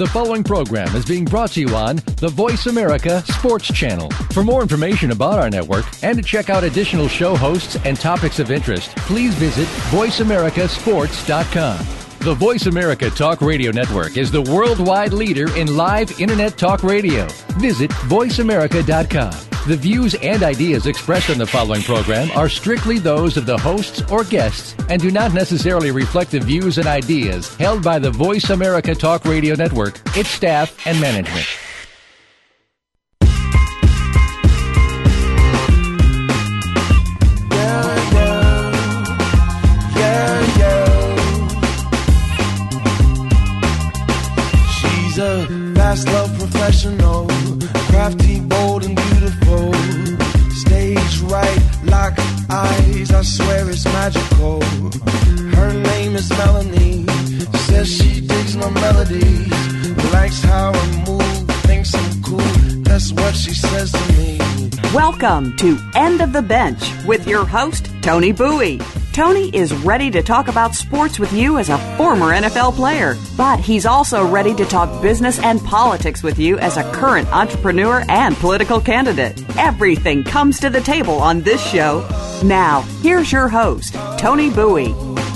The following program is being brought to you on the Voice America Sports Channel. For more information about our network and to check out additional show hosts and topics of interest, please visit voiceamericasports.com. The Voice America Talk Radio Network is the worldwide leader in live Internet talk radio. Visit voiceamerica.com. The views and ideas expressed in the following program are strictly those of the hosts or guests and do not necessarily reflect the views and ideas held by the Voice America Talk Radio Network, its staff, and management. She's a fast love professional, crafty, bold, and beautiful. Stage right, lock eyes, I swear it's magical. Her name is Melanie, says she digs my melodies, likes how I move, thinks I'm cool, that's what she says to me. Welcome to End of the Bench with your host, Tony Bowie. Tony is ready to talk about sports with you as a former NFL player, but he's also ready to talk business and politics with you as a current entrepreneur and political candidate. Everything comes to the table on this show. Now, here's your host, Tony Bowie.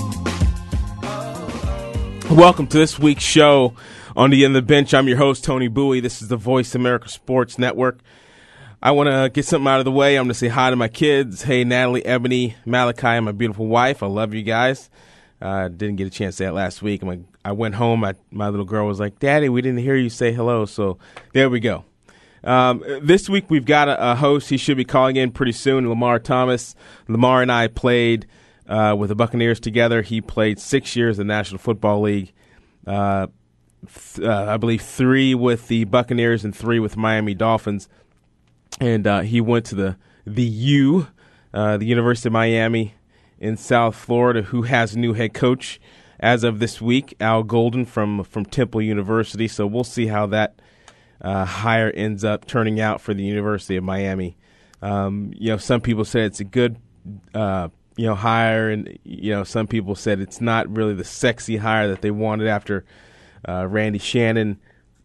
Welcome to this week's show on the End of the Bench. I'm your host, Tony Bowie. This is the Voice America Sports Network. I want to get something out of the way. I'm going to say hi to my kids. Hey, Natalie, Ebony, Malachi, and my beautiful wife. I love you guys. Didn't get a chance to say it last week. I went home. My little girl was like, Daddy, we didn't hear you say hello. So there we go. This week we've got a host. He should be calling in pretty soon, Lamar Thomas. Lamar and I played with the Buccaneers together. He played 6 years in the National Football League. I believe 3 with the Buccaneers and 3 with Miami Dolphins. And he went to the University of Miami in South Florida, who has a new head coach as of this week, Al Golden from Temple University. So we'll see how that hire ends up turning out for the University of Miami. Some people said it's a good hire, and some people said it's not really the sexy hire that they wanted after Randy Shannon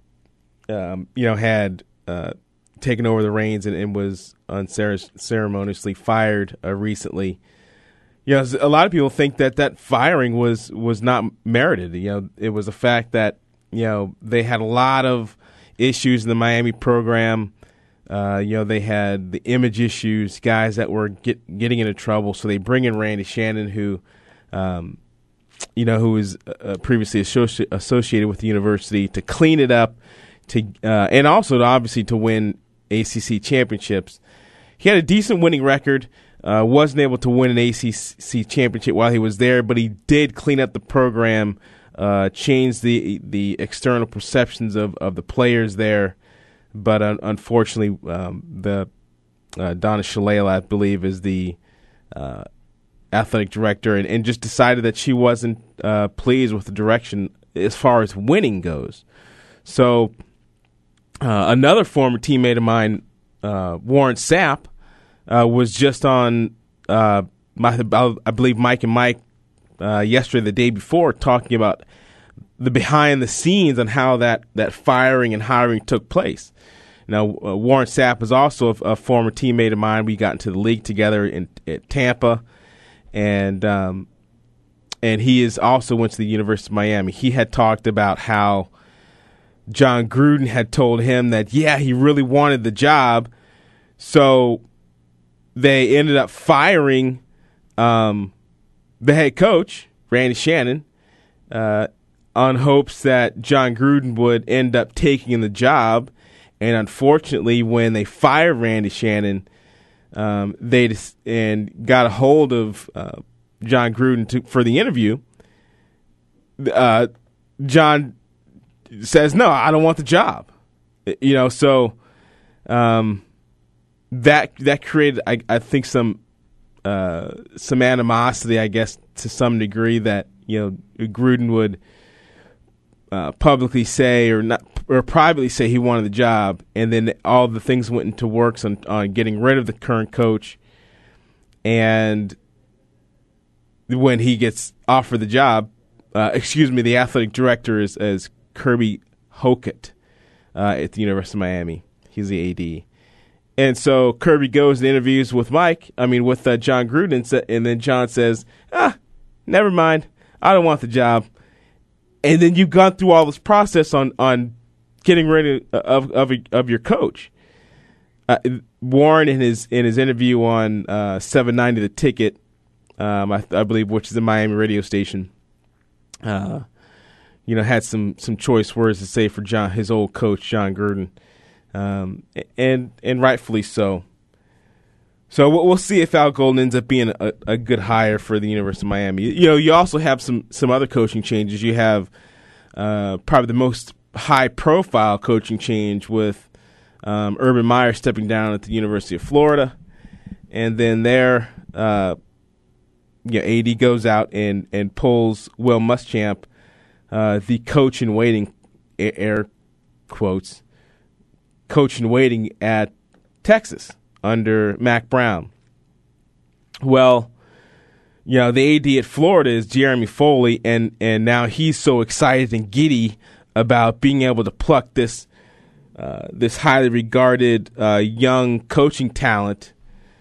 had taken over the reins and was unceremoniously fired recently. A lot of people think that firing was not merited. It was a fact that they had a lot of issues in the Miami program. They had the image issues, guys that were getting into trouble. So they bring in Randy Shannon, who was previously associated with the university, to clean it up, and also obviously to win ACC championships. He had a decent winning record, wasn't able to win an ACC championship while he was there, but he did clean up the program, change the external perceptions of the players there. But unfortunately, Donna Shalala, I believe, is the athletic director, and just decided that she wasn't pleased with the direction as far as winning goes. So another former teammate of mine, Warren Sapp, was just on, I believe, Mike and Mike yesterday, the day before, talking about the behind the scenes on how that firing and hiring took place. Now, Warren Sapp is also a former teammate of mine. We got into the league together at Tampa, and he is also went to the University of Miami. He had talked about how John Gruden had told him that, he really wanted the job, so they ended up firing the head coach, Randy Shannon, on hopes that John Gruden would end up taking the job. And unfortunately, when they fired Randy Shannon, they got a hold of John Gruden for the interview. John says, "No, I don't want the job." So that created, I think, some animosity, I guess, to some degree, that Gruden would publicly say or privately say he wanted the job, and then all the things went into works on getting rid of the current coach. And when he gets offered the job, the athletic director is Kirby Hokett at the University of Miami. He's the AD. And so Kirby goes and interviews with Jon Gruden, and then Jon says, never mind, I don't want the job. And then you've gone through all this process on getting rid of your coach. Warren in his interview on 790 The Ticket, I believe, which is a Miami radio station, had some choice words to say for his old coach Jon Gruden. And rightfully so. So we'll see if Al Golden ends up being a good hire for the University of Miami. You also have some other coaching changes. You have probably the most high-profile coaching change with Urban Meyer stepping down at the University of Florida, and then there, AD goes out and pulls Will Muschamp, the coach in waiting, air quotes, coach in waiting at Texas under Mack Brown. Well, the AD at Florida is Jeremy Foley, and now he's so excited and giddy about being able to pluck this highly regarded young coaching talent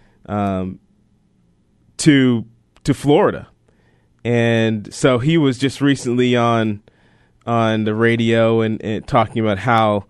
to Florida. And so he was just recently on the radio and talking about how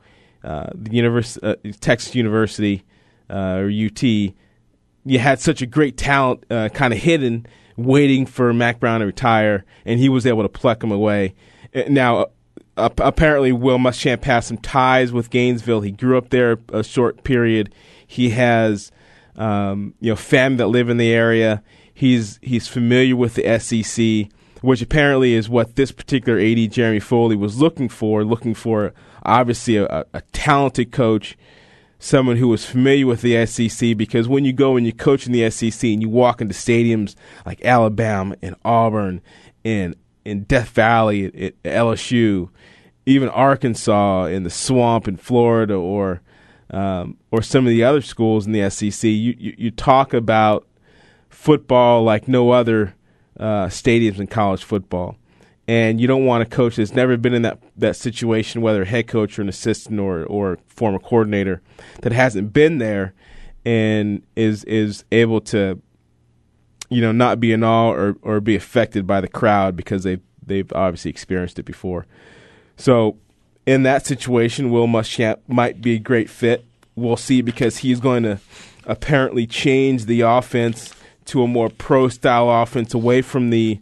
the Texas University, or UT, you had such a great talent kind of hidden, waiting for Mack Brown to retire, and he was able to pluck him away. Now, apparently, Will Muschamp has some ties with Gainesville. He grew up there a short period. He has family that live in the area. He's familiar with the SEC, which apparently is what this particular AD, Jeremy Foley, was looking for obviously a talented coach, someone who was familiar with the SEC, because when you go and you coach in the SEC and you walk into stadiums like Alabama and Auburn and in Death Valley at LSU, even Arkansas in the Swamp in Florida, or some of the other schools in the SEC, you talk about football like no other stadiums in college football. And you don't want a coach that's never been in that situation, whether a head coach or an assistant or former coordinator, that hasn't been there and is able to, not be in awe or be affected by the crowd because they've obviously experienced it before. So in that situation, Will Muschamp might be a great fit. We'll see, because he's going to apparently change the offense to a more pro-style offense, away from the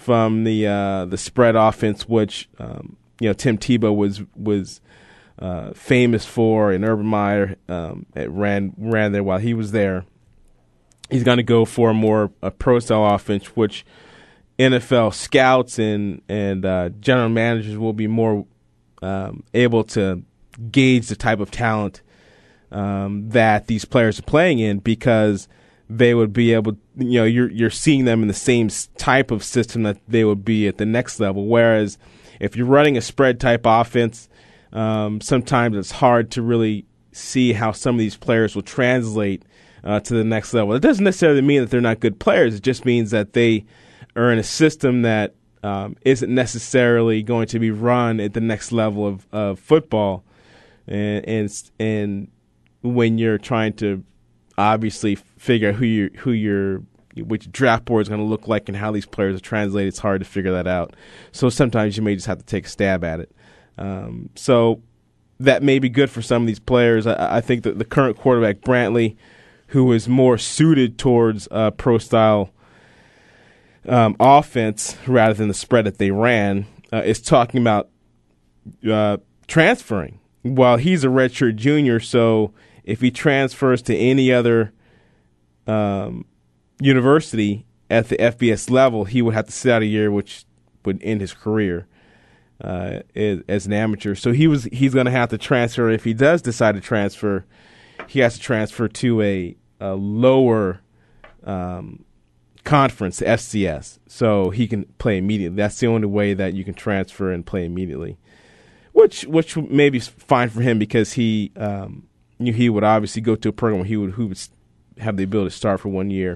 spread offense, which Tim Tebow was famous for, and Urban Meyer ran there while he was there. He's going to go for a pro-style offense, which NFL scouts and general managers will be more able to gauge the type of talent that these players are playing in, because they would be able, you're seeing them in the same type of system that they would be at the next level. Whereas if you're running a spread type offense, sometimes it's hard to really see how some of these players will translate to the next level. It doesn't necessarily mean that they're not good players. It just means that they are in a system that isn't necessarily going to be run at the next level of football. And when you're trying to obviously figure out which draft board is going to look like and how these players are translated, it's hard to figure that out. So sometimes you may just have to take a stab at it. So that may be good for some of these players. I think that the current quarterback, Brantley, who is more suited towards pro-style offense rather than the spread that they ran, is talking about transferring. Well, he's a redshirt junior, so if he transfers to any other university at the FBS level, he would have to sit out a year, which would end his career as an amateur. So he's going to have to transfer. If he does decide to transfer, he has to transfer to a lower conference, the FCS, so he can play immediately. That's the only way that you can transfer and play immediately, which may be fine for him, because he would obviously go to a program where he would have the ability to start for 1 year.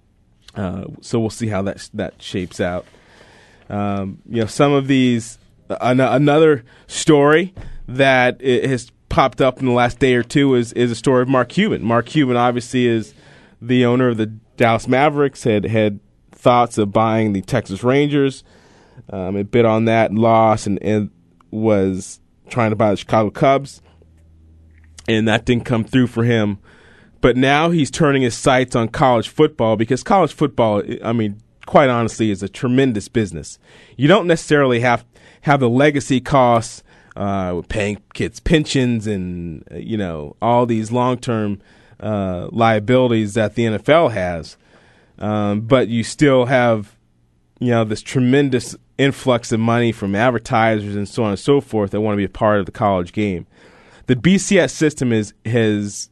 So we'll see how that shapes out. Some of these Another story that has popped up in the last day or two is a story of Mark Cuban. Mark Cuban obviously is the owner of the Dallas Mavericks, had thoughts of buying the Texas Rangers. It bid on that and lost, and was trying to buy the Chicago Cubs, and that didn't come through for him. But now he's turning his sights on college football, because college football, I mean, quite honestly, is a tremendous business. You don't necessarily have the legacy costs, paying kids pensions and, all these long-term liabilities that the NFL has. But you still have, this tremendous influx of money from advertisers and so on and so forth that want to be a part of the college game. The BCS system has,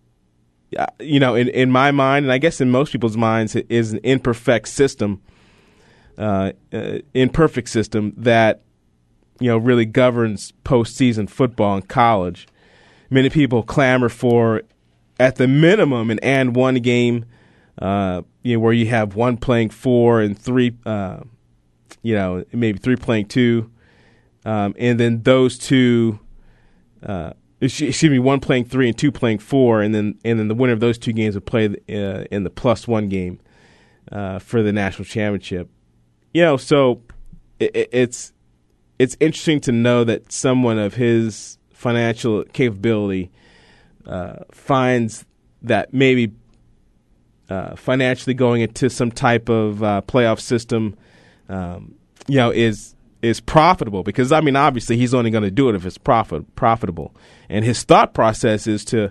in my mind, and I guess in most people's minds, it is an imperfect system that, really governs postseason football in college. Many people clamor for, at the minimum, an and one game, where you have one playing 4 and 3, maybe 3 playing 2, and then those two, one playing 3 and 2 playing 4, and then the winner of those two games would play in the +1 game for the national championship. So it's interesting to know that someone of his financial capability finds that maybe financially going into some type of playoff system, is profitable. Because obviously he's only going to do it if it's profitable. And his thought process is to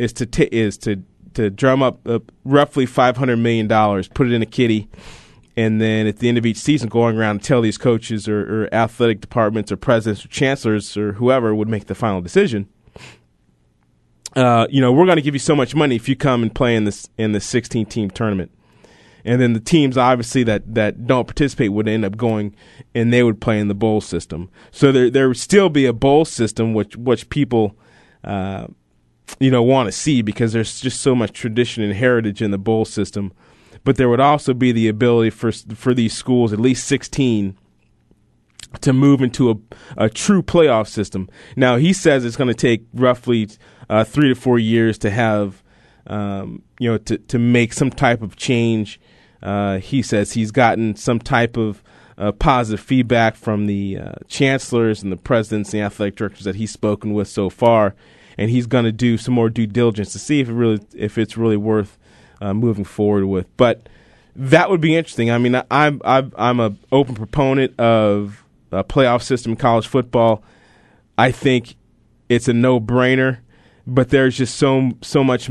drum up roughly $500 million, put it in a kitty, and then at the end of each season, going around and tell these coaches or athletic departments or presidents or chancellors or whoever would make the final decision, we're going to give you so much money if you come and play in this 16-team tournament. And then the teams, obviously, that don't participate would end up going, and they would play in the bowl system. So there would still be a bowl system, which people, want to see, because there's just so much tradition and heritage in the bowl system. But there would also be the ability for these schools, at least 16, to move into a true playoff system. Now, he says it's going to take roughly 3 to 4 years to have, to make some type of change. He says he's gotten some type of positive feedback from the chancellors and the presidents and the athletic directors that he's spoken with so far, and he's going to do some more due diligence to see if it's really worth moving forward with. But that would be interesting. I'm an open proponent of a playoff system in college football. I think it's a no-brainer, but there's just so much.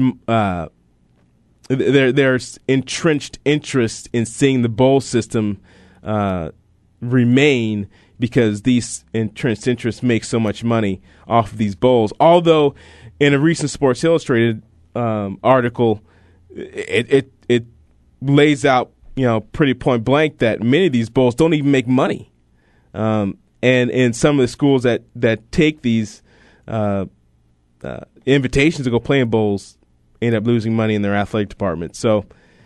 There's entrenched interest in seeing the bowl system remain, because these entrenched interests make so much money off of these bowls. Although, in a recent Sports Illustrated article, it lays out, pretty point blank, that many of these bowls don't even make money, and some of the schools that take these invitations to go play in bowls end up losing money in their athletic department. So,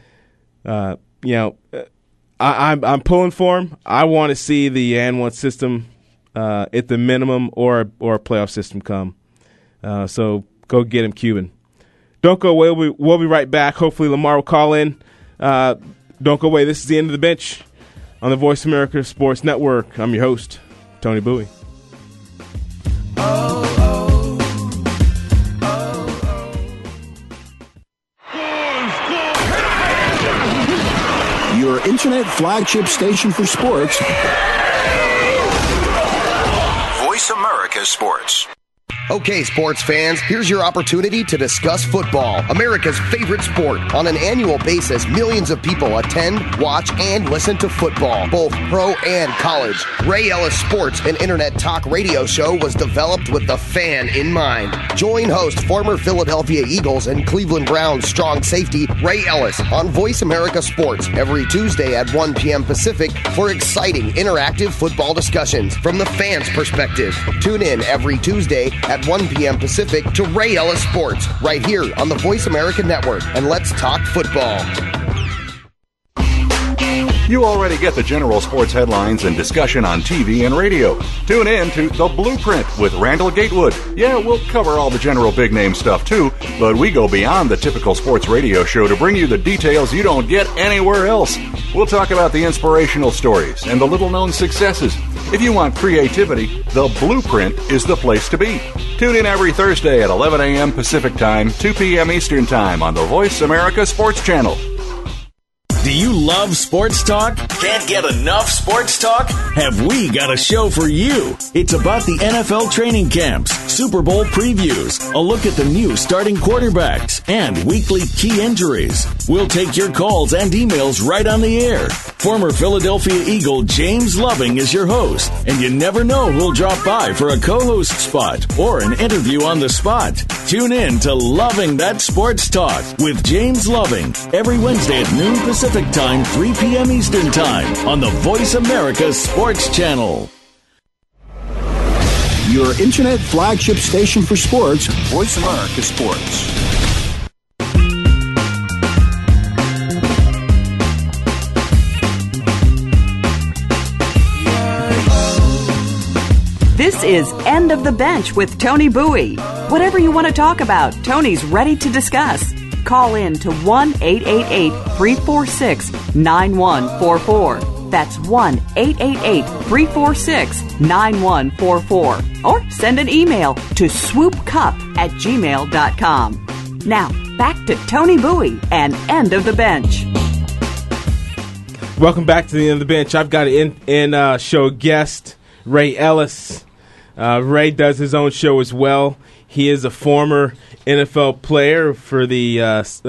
I'm pulling for him. I want to see the and-one system at the minimum, or a playoff system come. So go get him, Cuban. Don't go away. We'll be right back. Hopefully Lamar will call in. Don't go away. This is the End of the Bench on the Voice America Sports Network. I'm your host, Tony Bowie. Your internet flagship station for sports. Voice America Sports. Okay, sports fans, here's your opportunity to discuss football, America's favorite sport. On an annual basis, millions of people attend, watch, and listen to football, both pro and college. Ray Ellis Sports, an internet talk radio show, was developed with the fan in mind. Join host, former Philadelphia Eagles and Cleveland Browns strong safety Ray Ellis on Voice America Sports every Tuesday at 1 p.m. Pacific for exciting, interactive football discussions from the fans' perspective. Tune in every Tuesday at 1 p.m. Pacific to Ray Ellis Sports, right here on the Voice America Network, and let's talk football. You already get the general sports headlines and discussion on TV and radio. Tune in to The Blueprint with Randall Gatewood. Yeah, we'll cover all the general big-name stuff too, but we go beyond the typical sports radio show to bring you the details you don't get anywhere else. We'll talk about the inspirational stories and the little-known successes. If you want creativity, The Blueprint is the place to be. Tune in every Thursday at 11 a.m. Pacific Time, 2 p.m. Eastern Time on the Voice America Sports Channel. Do you love sports talk? Can't get enough sports talk? Have we got a show for you? It's about the NFL training camps, Super Bowl previews, a look at the new starting quarterbacks, and weekly key injuries. We'll take your calls and emails right on the air. Former Philadelphia Eagle James Loving is your host, and you never know who'll drop by for a co-host spot or an interview on the spot. Tune in to Loving That Sports Talk with James Loving every Wednesday at noon Pacific Time, 3 p.m. Eastern Time on the Voice America Sports Channel. Your internet flagship station for sports, Voice America Sports. This is End of the Bench with Tony Bowie. Whatever you want to talk about, Tony's ready to discuss. Call in to 1-888-346-9144. That's 1-888-346-9144. Or send an email to swoopcup@gmail.com. Now, back to Tony Bowie and End of the Bench. Welcome back to the End of the Bench. I've got an in-show guest, Ray Ellis. Ray does his own show as well. He is a former NFL player for the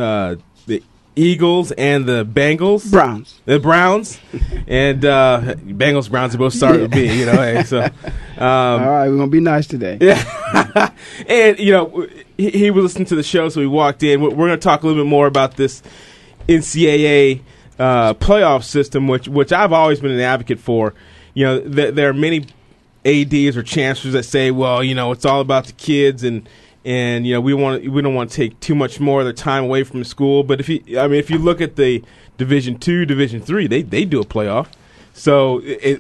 Eagles and the Bengals. The Browns. And Bengals, Browns, they both started with B, you know. Hey, so, all right, we're going to be nice today. Yeah. And, you know, he was listening to the show, so we walked in. We're going to talk a little bit more about this NCAA playoff system, which I've always been an advocate for. You know, there are many ADs or chancellors that say, well, you know, it's all about the kids, and you know, we don't want to take too much more of their time away from the school. But if you look at the Division II, Division III, they do a playoff. So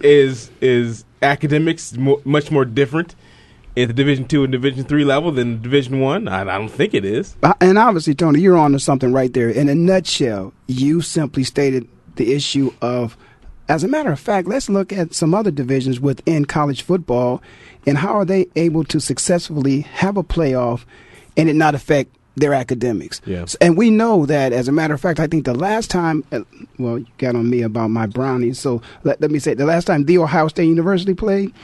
is academics much more different at the Division II and Division III level than Division I? I don't think it is. And obviously, Tony, you're on to something right there. In a nutshell, you simply stated the issue of. As a matter of fact, let's look at some other divisions within college football and how are they able to successfully have a playoff and it not affect their academics. Yeah. And we know that, as a matter of fact, I think the last time, well, you got on me about my brownies, so let me say, the last time The Ohio State University played,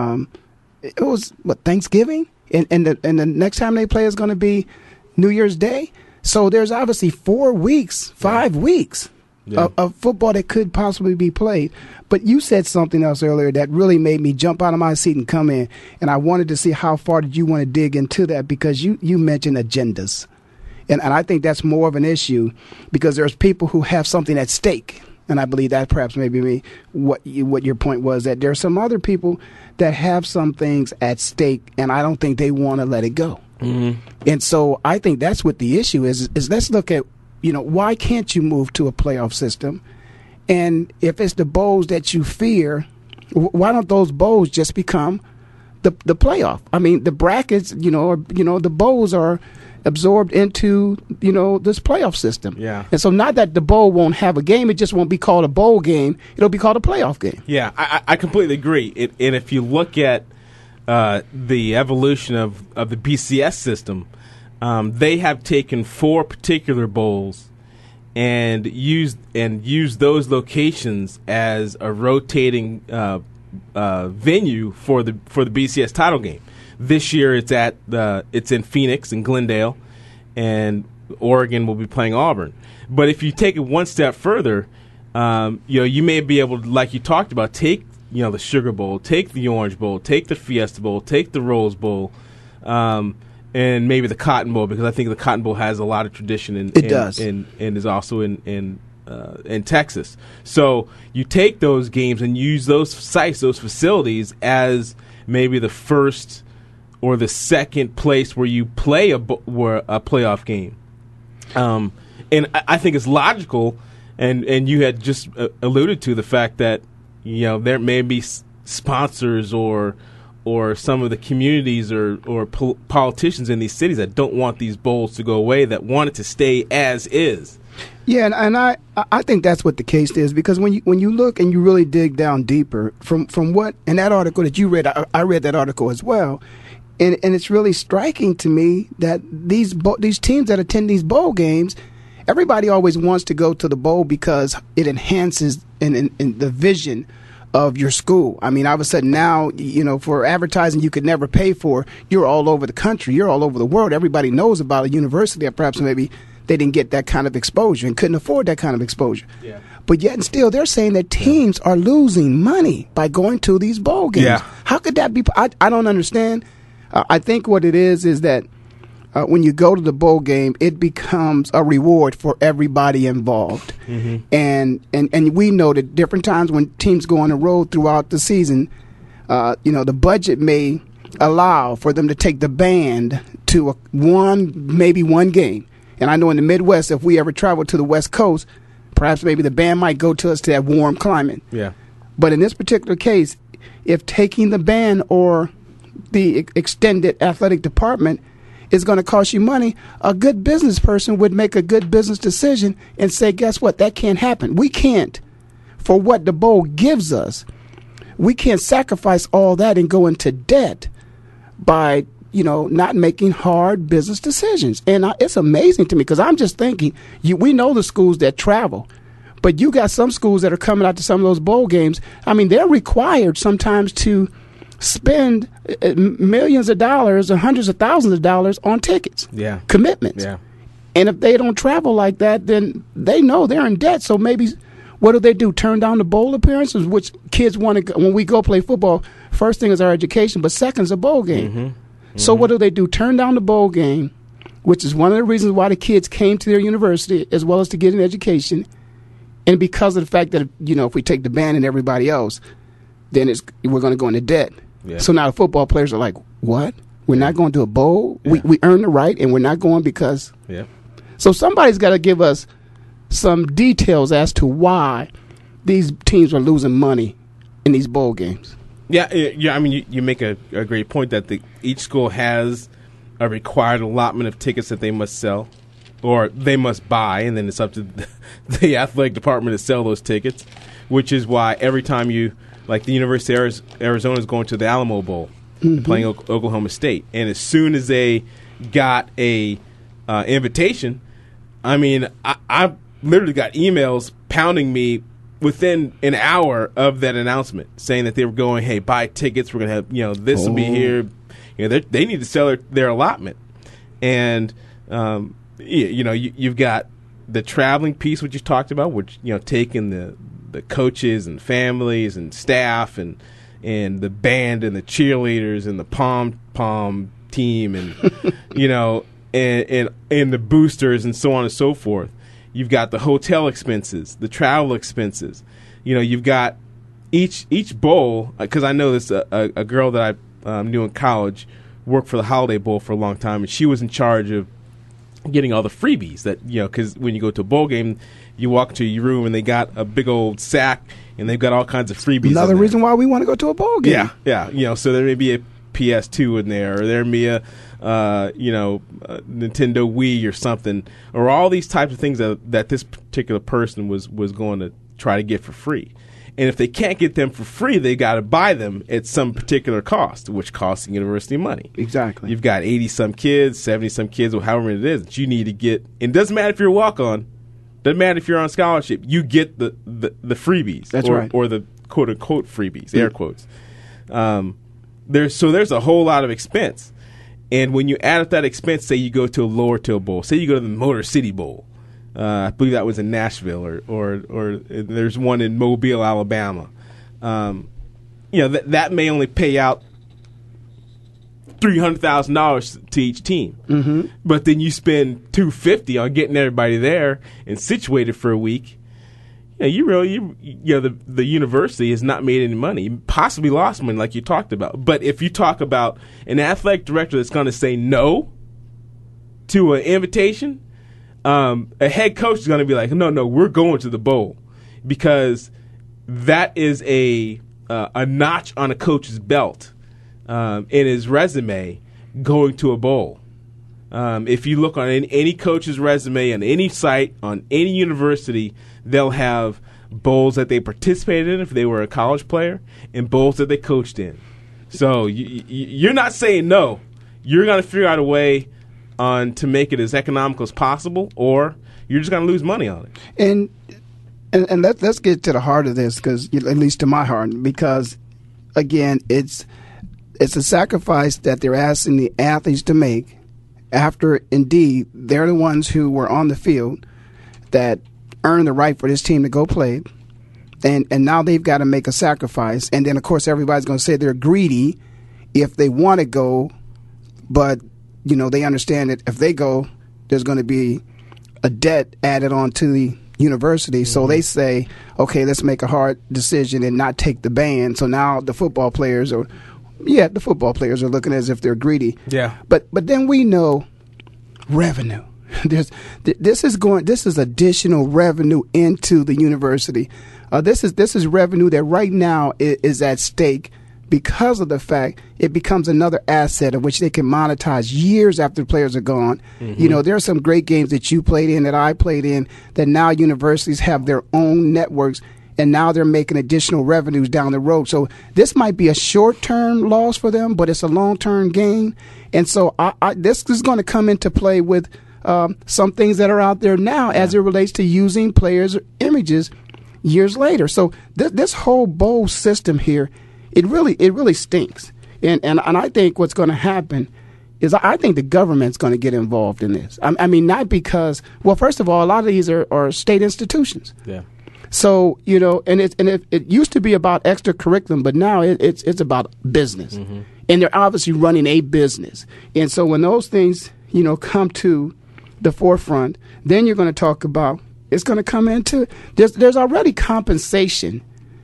it was, Thanksgiving? And the next time they play is going to be New Year's Day? So there's obviously 5 weeks. Yeah. Of football that could possibly be played. But you said something else earlier that really made me jump out of my seat and come in, and I wanted to see how far did you want to dig into that, because you mentioned agendas. And I think that's more of an issue because there's people who have something at stake, and I believe that perhaps maybe what your point was, that there are some other people that have some things at stake, and I don't think they want to let it go. Mm-hmm. And so I think that's what the issue is let's look at, you know, why can't you move to a playoff system? And if it's the bowls that you fear, why don't those bowls just become the playoff? I mean, the brackets, the bowls are absorbed into, this playoff system. Yeah. And so not that the bowl won't have a game, it just won't be called a bowl game. It'll be called a playoff game. Yeah, I completely agree. And if you look at the evolution of the BCS system, they have taken 4 particular bowls and used those locations as a rotating venue for the BCS title game. This year it's in Phoenix and Glendale, and Oregon will be playing Auburn. But if you take it one step further, you may be able to, like you talked about, take the Sugar Bowl, take the Orange Bowl, take the Fiesta Bowl, take the Rose Bowl. And maybe the Cotton Bowl, because I think the Cotton Bowl has a lot of tradition and is also in Texas. So you take those games and use those sites, those facilities, as maybe the first or the second place where you play a playoff game. And I think it's logical And you had just alluded to the fact that, you know, there may be sponsors or some of the communities or politicians in these cities that don't want these bowls to go away, that want it to stay as is. Yeah, and I think that's what the case is, because when you look and you really dig down deeper from what in that article that you read, I read that article as well, and it's really striking to me that these teams that attend these bowl games, everybody always wants to go to the bowl because it enhances in the vision of your school. I mean, all of a sudden now, you know, for advertising you could never pay for, you're all over the country, you're all over the world. Everybody knows about a university that perhaps maybe they didn't get that kind of exposure and couldn't afford that kind of exposure. Yeah. But yet and still, they're saying that teams are losing money by going to these bowl games. Yeah. How could that be? I don't understand. I think what it is that when you go to the bowl game, it becomes a reward for everybody involved. Mm-hmm. And we know that different times when teams go on the road throughout the season, you know, the budget may allow for them to take the band to maybe one game. And I know in the Midwest, if we ever travel to the West Coast, perhaps maybe the band might go to us to that warm climate. Yeah. But in this particular case, if taking the band or the extended athletic department is going to cost you money, a good business person would make a good business decision and say, guess what? That can't happen. We can't, for what the bowl gives us, we can't sacrifice all that and go into debt by, you know, not making hard business decisions. And it's amazing to me, because I'm just thinking, we know the schools that travel, but you got some schools that are coming out to some of those bowl games. I mean, they're required sometimes to spend millions of dollars or hundreds of thousands of dollars on tickets, commitments. Yeah. And if they don't travel like that, then they know they're in debt. So maybe what do? Turn down the bowl appearances, which kids want to, when we go play football, first thing is our education, but second is a bowl game. Mm-hmm. Mm-hmm. So what do? Turn down the bowl game, which is one of the reasons why the kids came to their university, as well as to get an education. And because of the fact that, you know, if we take the band and everybody else, then we're going to go into debt. Yeah. So now the football players are like, what? We're not going to a bowl? Yeah. We earned the right, and we're not going because... Yeah. So somebody's got to give us some details as to why these teams are losing money in these bowl games. Yeah. I mean, you make a great point that each school has a required allotment of tickets that they must sell or they must buy, and then it's up to the athletic department to sell those tickets, which is why every time like the University of Arizona is going to the Alamo Bowl, playing Oklahoma State. And as soon as they got a invitation, I mean, I literally got emails pounding me within an hour of that announcement saying that they were going, hey, buy tickets. We're going to have, you know, this will be here. You know, they need to sell their allotment. And, you know, you've got the traveling piece, which you talked about, which, you know, taking the coaches and families and staff and the band and the cheerleaders and the pom team and you know and the boosters and so on and so forth. You've got the hotel expenses, the travel expenses. You know, you've got each bowl, because I know this a girl that I knew in college worked for the Holiday Bowl for a long time, and she was in charge of getting all the freebies that, you know, because when you go to a bowl game, you walk to your room and they got a big old sack and they've got all kinds of freebies. Another reason why we want to go to a bowl game. Yeah. You know, so there may be a PS2 in there, or there may be a Nintendo Wii or something, or all these types of things that this particular person was going to try to get for free. And if they can't get them for free, they got to buy them at some particular cost, which costs the university money. Exactly. You've got 80-some kids, 70-some kids, or however many it is that you need to get. And it doesn't matter if you're a walk-on. Doesn't matter if you're on scholarship. You get the freebies. That's right. Or the quote-unquote freebies, air quotes. There's a whole lot of expense. And when you add up that expense, say you go to a Lower Till Bowl, say you go to the Motor City Bowl. I believe that was in Nashville, or there's one in Mobile, Alabama. You know, that may only pay out $300,000 to each team, but then you spend $250 on getting everybody there and situated for a week. You know, the university has not made any money, possibly lost money, like you talked about. But if you talk about an athletic director that's going to say no to an invitation, a head coach is going to be like, no, we're going to the bowl, because that is a notch on a coach's belt in his resume, going to a bowl. If you look on any coach's resume on any site, on any university, they'll have bowls that they participated in if they were a college player, and bowls that they coached in. So you're not saying no. You're going to figure out a way to make it as economical as possible, or you're just going to lose money on it. And let's get to the heart of this, because at least to my heart, because again, it's a sacrifice that they're asking the athletes to make after, indeed, they're the ones who were on the field that earned the right for this team to go play, and now they've got to make a sacrifice. And then, of course, everybody's going to say they're greedy if they want to go, but they understand that if they go, there's going to be a debt added on to the university. So they say, okay, let's make a hard decision and not take the ban. So now the football players are looking as if they're greedy. Yeah. But then we know revenue. This is additional revenue into the university. This is revenue that right now is at stake because of the fact it becomes another asset of which they can monetize years after the players are gone. Mm-hmm. There are some great games that you played in, that I played in, that now universities have their own networks, and now they're making additional revenues down the road. So this might be a short-term loss for them, but it's a long-term gain. And so this is going to come into play with some things that are out there now as it relates to using players' images years later. So this whole bowl system here, it really stinks. And I think what's going to happen is I think the government's going to get involved in this. I mean, not because, well, first of all, a lot of these are state institutions. Yeah. So, and it used to be about extra curriculum, but now it's about business. Mm-hmm. And they're obviously running a business. And so when those things, come to the forefront, then you're going to talk about, it's going to come into, there's already compensation.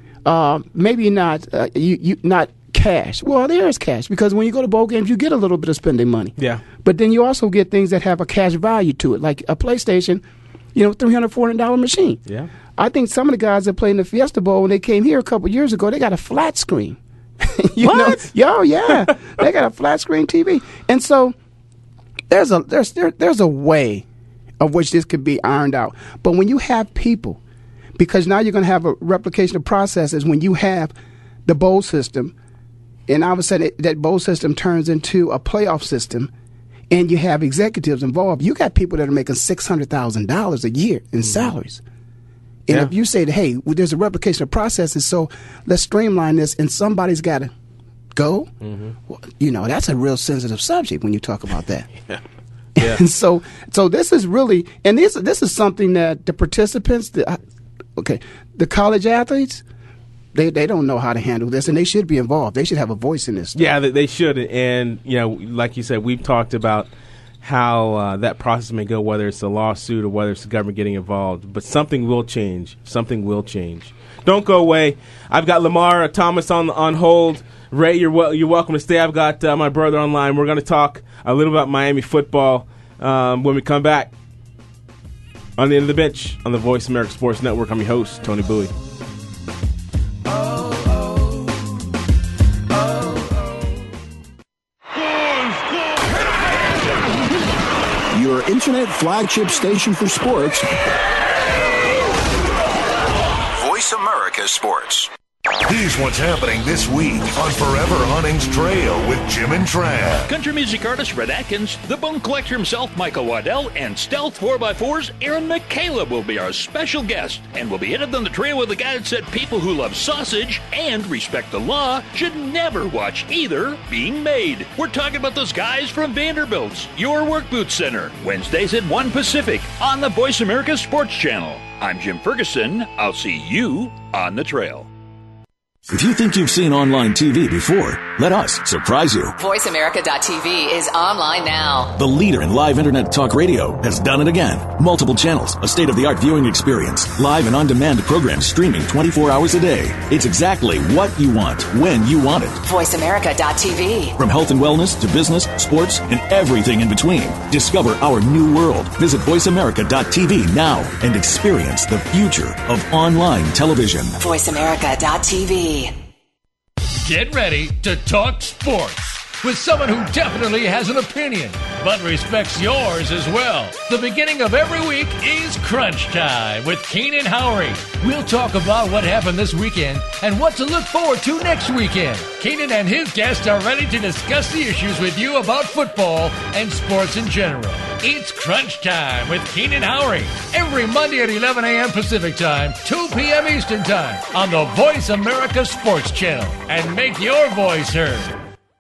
Maybe not not cash. Well, there is cash, because when you go to bowl games, you get a little bit of spending money. Yeah. But then you also get things that have a cash value to it, like a PlayStation, $300, $400 machine. Yeah. I think some of the guys that played in the Fiesta Bowl, when they came here a couple years ago, they got a flat screen. What? Yeah. They got a flat screen TV. And so there's a way of which this could be ironed out. But when you have people, because now you're going to have a replication of processes when you have the bowl system, and all of a sudden that bowl system turns into a playoff system, and you have executives involved. You got people that are making $600,000 a year in salaries. And if you say, hey, there's a replication of processes, so let's streamline this, and somebody's got to go, well, that's a real sensitive subject when you talk about that. Yeah. And so this is really, and this is something that the participants, the college athletes, they don't know how to handle this, and they should be involved. They should have a voice in this stuff. Yeah, they should. And, like you said, we've talked about how that process may go, whether it's a lawsuit or whether it's the government getting involved. But something will change. Something will change. Don't go away. I've got Lamar Thomas on hold. Ray, you're welcome to stay. I've got my brother online. We're going to talk a little about Miami football when we come back on the End of the Bench on the Voice America Sports Network. I'm your host, Tony Bowie. Your internet flagship station for sports. Voice America Sports. Here's what's happening this week on Forever Hunning's Trail with Jim and Trav. Country music artist Red Atkins, the Bone Collector himself Michael Waddell, and Stealth 4x4's Aaron McCaleb will be our special guest. And we'll be headed on the trail with a guy that said people who love sausage and respect the law should never watch either being made. We're talking about those guys from Vanderbilt's Your Work Boot Center, Wednesdays at 1 Pacific on the Voice America Sports Channel. I'm Jim Ferguson. I'll see you on the trail. If you think you've seen online TV before, let us surprise you. VoiceAmerica.tv is online now. The leader in live Internet talk radio has done it again. Multiple channels, a state-of-the-art viewing experience, live and on-demand programs streaming 24 hours a day. It's exactly what you want, when you want it. VoiceAmerica.tv. From health and wellness to business, sports, and everything in between. Discover our new world. Visit VoiceAmerica.tv now and experience the future of online television. VoiceAmerica.tv. Get ready to talk sports with someone who definitely has an opinion, but respects yours as well. The beginning of every week is Crunch Time with Keenan Howery. We'll talk about what happened this weekend and what to look forward to next weekend. Keenan and his guests are ready to discuss the issues with you about football and sports in general. It's Crunch Time with Keenan Howery every Monday at 11 a.m. Pacific Time, 2 p.m. Eastern Time on the Voice America Sports Channel. And make your voice heard.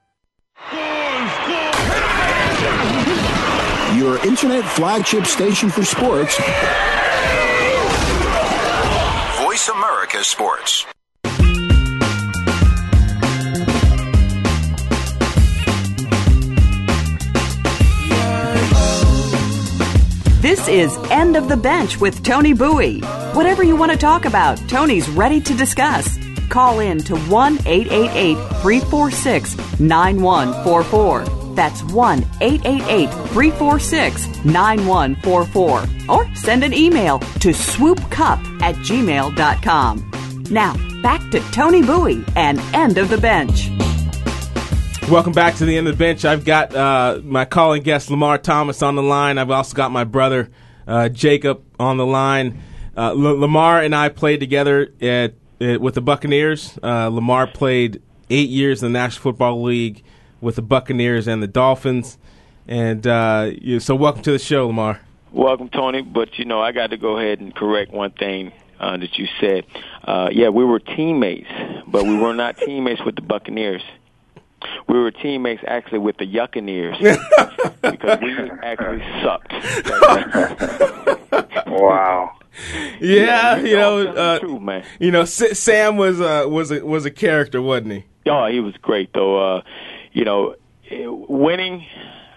Your internet flagship station for sports. Voice America Sports. This is End of the Bench with Tony Bowie. Whatever you want to talk about, Tony's ready to discuss. Call in to 1-888-346-9144. That's 1-888-346-9144. Or send an email to swoopcup@gmail.com. Now, back to Tony Bowie and End of the Bench. Welcome back to the End of the Bench. I've got my calling guest, Lamar Thomas, on the line. I've also got my brother, Jacob, on the line. Lamar and I played together with the Buccaneers. Lamar played 8 years in the National Football League with the Buccaneers and the Dolphins. And so welcome to the show, Lamar. Welcome, Tony. But, I got to go ahead and correct one thing that you said. We were teammates, but we were not teammates with the Buccaneers. We were teammates actually with the Yuccaneers because we actually sucked. Wow. Yeah, true, man. Sam was a character, wasn't he? Oh, he was great though. Winning,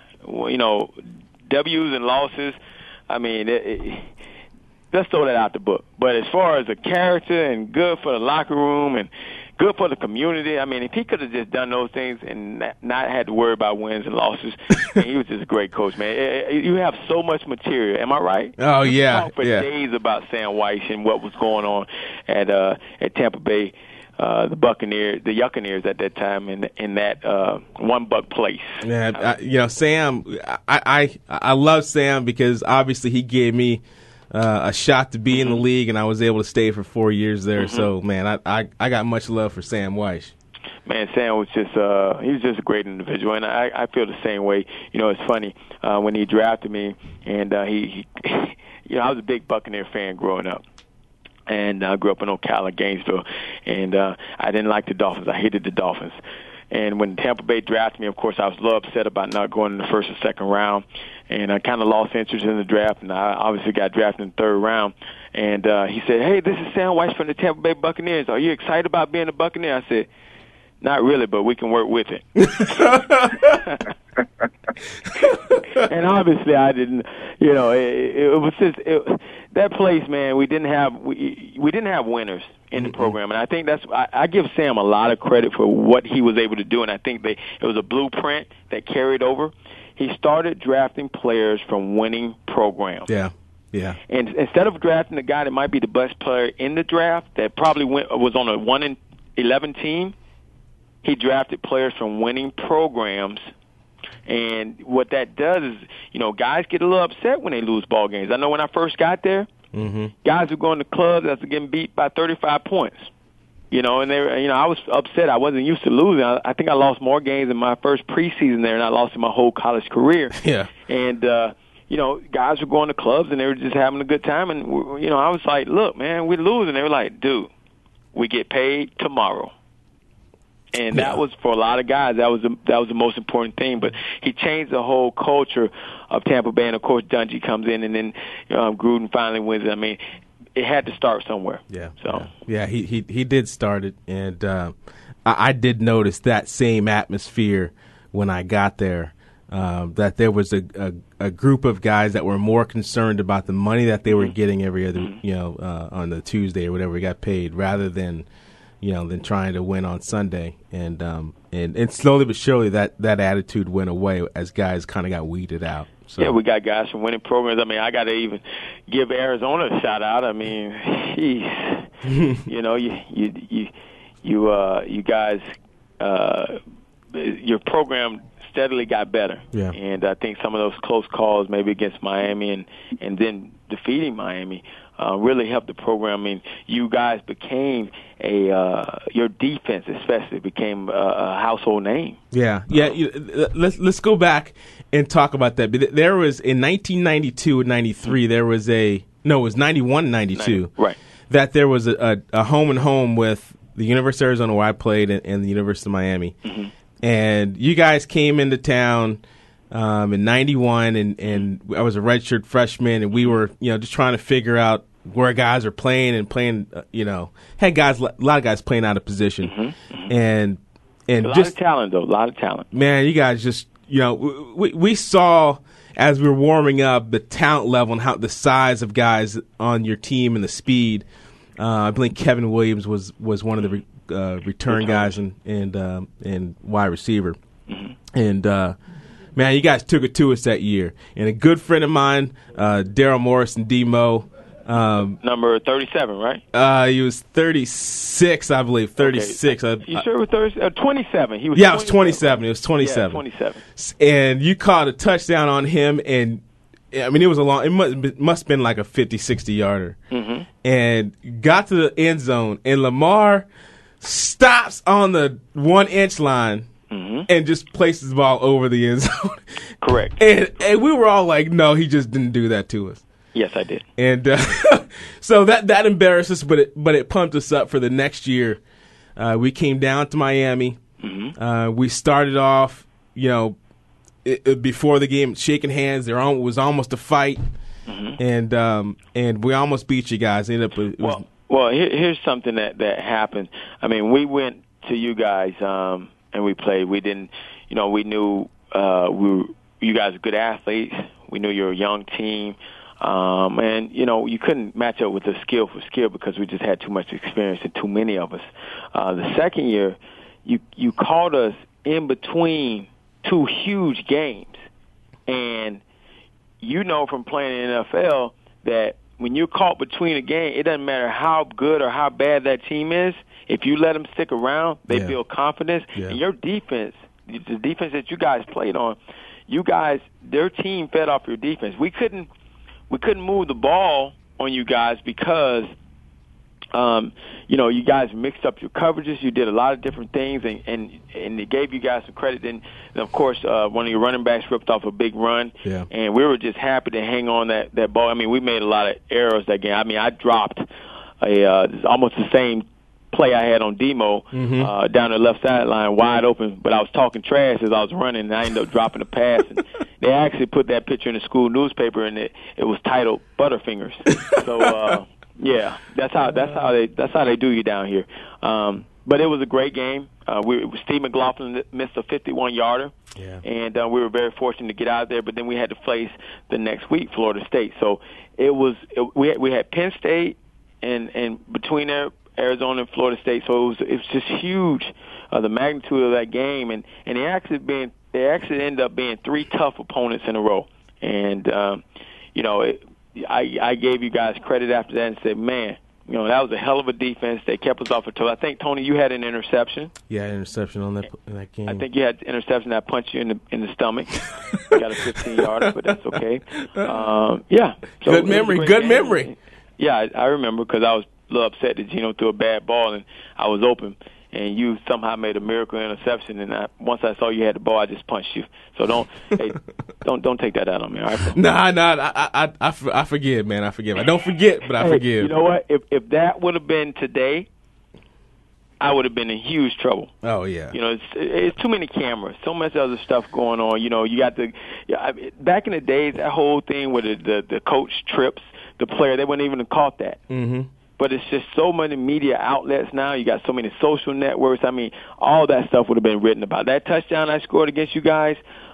W's and losses. I mean, let's throw that out the book. But as far as a character and good for the locker room and good for the community, I mean, if he could have just done those things and not had to worry about wins and losses, he was just a great coach, man. You have so much material. Am I right? Oh, yeah. Talk for days about Sam Wyche and what was going on at Tampa Bay, the Buccaneers, the Yuccaneers at that time in that $1 place. Yeah, Sam, I love Sam because obviously he gave me a shot to be in the league, and I was able to stay for 4 years there. Mm-hmm. So, man, I got much love for Sam Wyche. Man, Sam was just he was just a great individual, and I feel the same way. It's funny when he drafted me, and he I was a big Buccaneer fan growing up. And I grew up in Ocala, Gainesville, and I didn't like the Dolphins. I hated the Dolphins. And when Tampa Bay drafted me, of course, I was a little upset about not going in the first or second round. And I kind of lost interest in the draft, and I obviously got drafted in the third round. And he said, "Hey, this is Sam Wyche from the Tampa Bay Buccaneers. Are you excited about being a Buccaneer?" I said, "Not really, but we can work with it." And obviously I didn't, it was just that place, man. We didn't have winners in the program, and I think I give Sam a lot of credit for what he was able to do, and I think it was a blueprint that carried over. He started drafting players from winning programs. Yeah. And instead of drafting the guy that might be the best player in the draft, that probably was on a 1-11 team, he drafted players from winning programs. And what that does is, guys get a little upset when they lose ball games. I know when I first got there, guys were going to clubs after getting beat by 35 points. And they, I was upset. I wasn't used to losing. I think I lost more games in my first preseason there than I lost in my whole college career. Yeah. And guys were going to clubs and they were just having a good time. And I was like, "Look, man, we're losing." They were like, "Dude, we get paid tomorrow." And that was, for a lot of guys, that was the most important thing. But he changed the whole culture of Tampa Bay. And, of course, Dungy comes in, and then Gruden finally wins it. I mean, it had to start somewhere. Yeah. So he did start it, and I did notice that same atmosphere when I got there. That there was a group of guys that were more concerned about the money that they were getting every other, on the Tuesday or whatever we got paid, rather than trying to win on Sunday. And slowly but surely that attitude went away as guys kind of got weeded out. So. Yeah, we got guys from winning programs. I mean, I got to even give Arizona a shout out. I mean, you guys, your program steadily got better. Yeah. And I think some of those close calls, maybe against Miami and then defeating Miami, really helped the program. I mean, you guys became your defense especially became a household name. Yeah. Let's go back and talk about that. There was in 1992 and 93. There was it was 91, 92. Right. That there was a home and home with the University of Arizona where I played and the University of Miami. Mm-hmm. And you guys came into town in 91, and I was a redshirt freshman, and we were, just trying to figure out where guys are playing, had guys, a lot of guys playing out of position. Mm-hmm. And a lot of talent, though, a lot of talent. Man, you guys just, we saw as we were warming up the talent level and how the size of guys on your team and the speed. I believe Kevin Williams was one of the return guys and wide receiver. Mm-hmm. And, man, you guys took it to us that year. And a good friend of mine, Daryl Morrison, D-Mo. Number 37, right? He was 36, I believe. 36. Okay. You sure it was 27? He was. Yeah, it was 27. It was 27. Yeah, 27. And you caught a touchdown on him, and I mean, it was it must have been like a 50, 60-yarder. Mm-hmm. And got to the end zone, and Lamar stops on the 1-inch line and just places the ball over the end zone. Correct. And we were all like, no, he just didn't do that to us. Yes, I did. And so that embarrassed us, but it pumped us up for the next year. We came down to Miami. Mm-hmm. We started off, before the game, shaking hands. There was almost a fight, and we almost beat you guys. Well, here's something that happened. I mean, we went to you guys and we played. We didn't, we knew you guys are good athletes. We knew you're a young team. And, you couldn't match up with the skill for skill because we just had too much experience and too many of us. The second year, you called us in between two huge games. And from playing in the NFL that when you're caught between a game, it doesn't matter how good or how bad that team is. If you let them stick around, they build confidence. Yeah. And your defense, the defense that you guys played on, their team fed off your defense. We couldn't move the ball on you guys because, you guys mixed up your coverages. You did a lot of different things, and it gave you guys some credit. And of course, one of your running backs ripped off a big run, and we were just happy to hang on that ball. I mean, we made a lot of errors that game. I mean, I dropped almost the same play I had on Demo down the left sideline, wide open, but I was talking trash as I was running, and I ended up dropping the pass. And they actually put that picture in the school newspaper, and it was titled Butterfingers. So yeah, that's how they do you down here. But it was a great game. Steve McLaughlin missed a 51-yarder, and we were very fortunate to get out of there. But then we had to face the next week Florida State. So we had Penn State and between Arizona and Florida State. So it was just huge, the magnitude of that game, and they actually ended up being three tough opponents in a row. And I gave you guys credit after that and said, man, that was a hell of a defense. They kept us off a toe. I think, Tony, you had an interception. Yeah, interception on that game. I think you had an interception that punched you in the stomach. You got a 15-yarder, but that's okay. Yeah. So good memory. Yeah, I remember because I was a little upset that Geno threw a bad ball and I was open. And you somehow made a miracle interception, and once I saw you had the ball, I just punched you. So don't take that out on me. All right? I forgive, man. I forgive. I don't forget, but I forgive. You know what? If that would have been today, I would have been in huge trouble. Oh yeah. It's too many cameras, so much other stuff going on. You got back in the days, that whole thing with the coach trips. the player. They wouldn't even have caught that. Mm-hmm. But it's just so many media outlets now. You got so many social networks. I mean, all that stuff would have been written about. That touchdown I scored against you guys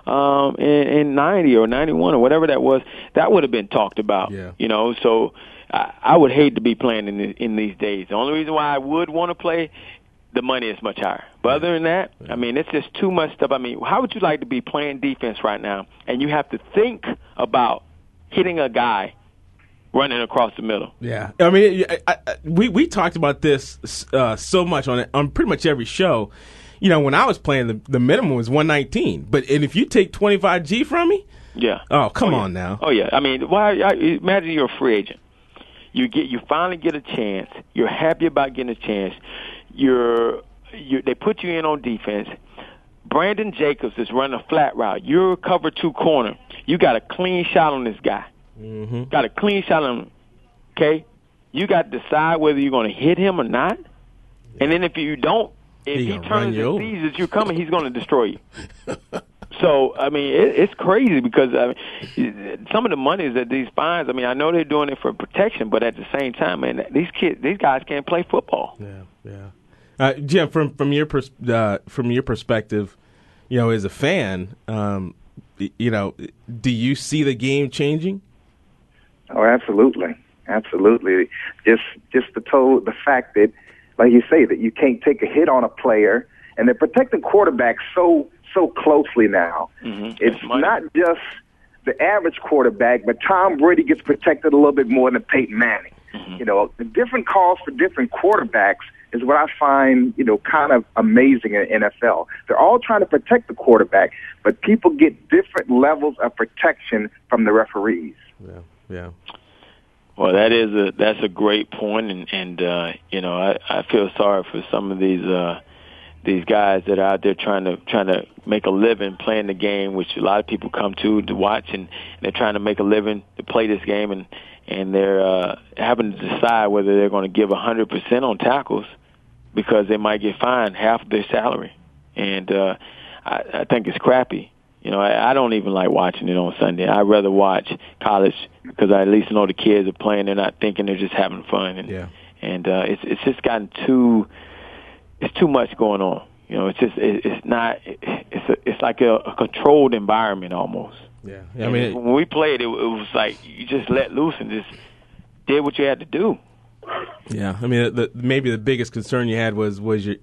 in 90 or 91 or whatever that was, that would have been talked about. Yeah. You know, so I would hate to be playing in these days. The only reason why I would want to play, the money is much higher. But other than that, I mean, it's just too much stuff. I mean, how would you like to be playing defense right now, and you have to think about hitting a guy running across the middle? Yeah, I mean, we talked about this so much on pretty much every show. You know, when I was playing, the minimum was 119. And if you take 25G from me, yeah. Oh, come on now. Oh yeah. I mean, imagine you're a free agent. You finally get a chance. You're happy about getting a chance. They put you in on defense. Brandon Jacobs is running a flat route. You're cover 2 corner. You got a clean shot on this guy. Mm-hmm. Got a clean shot on him. Okay? You got to decide whether you're going to hit him or not. And then if you don't, if he turns and sees that you're coming, he's going to destroy you. So, I mean, it's crazy because some of the money is that these fines, I mean, I know they're doing it for protection, but at the same time, man, these guys can't play football. Yeah. Jim, from your perspective, you know, as a fan, you know, do you see the game changing? Oh, absolutely. Just the fact that, like you say, that you can't take a hit on a player, and they're protecting quarterbacks so closely now. Mm-hmm. It's not just the average quarterback, but Tom Brady gets protected a little bit more than Peyton Manning. Mm-hmm. You know, the different calls for different quarterbacks is what I find, you know, kind of amazing in the NFL. They're all trying to protect the quarterback, but people get different levels of protection from the referees. Yeah. Well, that's a great point, and you know, I feel sorry for some of these guys that are out there trying to make a living playing the game, which a lot of people come to watch, and they're trying to make a living to play this game, and they're having to decide whether they're going to give 100% on tackles because they might get fined half of their salary, and I think it's crappy. You know, I don't even like watching it on Sunday. I'd rather watch college because I at least know the kids are playing. They're not thinking, they're just having fun. And it's just gotten too much going on. You know, it's like a controlled environment almost. Yeah. I mean, when we played, it was like you just let loose and just did what you had to do. Yeah. I mean, maybe the biggest concern you had was your,